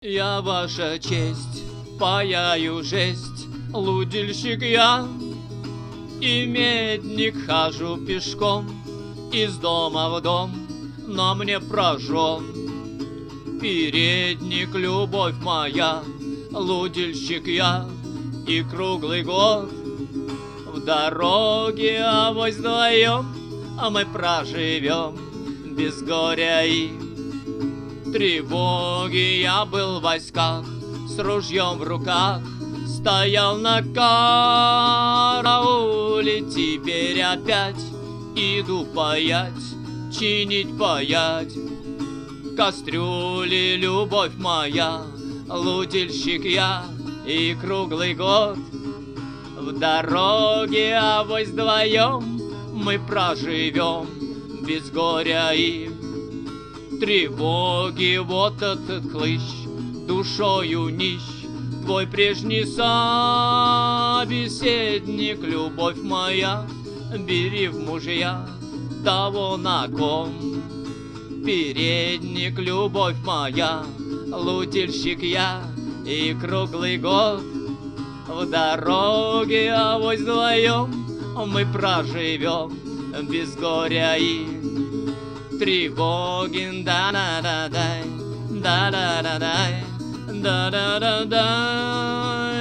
Я, ваша честь, паяю жесть, лудильщик я, и медник хожу пешком из дома в дом, но мне прожжен передник, любовь моя, лудильщик я, и круглый год в дороге авось вдвоем, а мы проживем без горя и тревоги. Я был в войсках с ружьем в руках, стоял на карауле, теперь опять иду паять, чинить, паять кастрюли, любовь моя, лудильщик я, и круглый год в дороге авось вдвоем мы проживем без горя и тревоги. Вот этот хлыщ душою нищ, твой прежний собеседник, любовь моя, бери в мужья того, на ком передник, любовь моя, лудильщик я, и круглый год в дороге авось вдвоем мы проживем без горя и тревоги. Да-да-да-дай, да-да-да-дай, да-да-да-дай.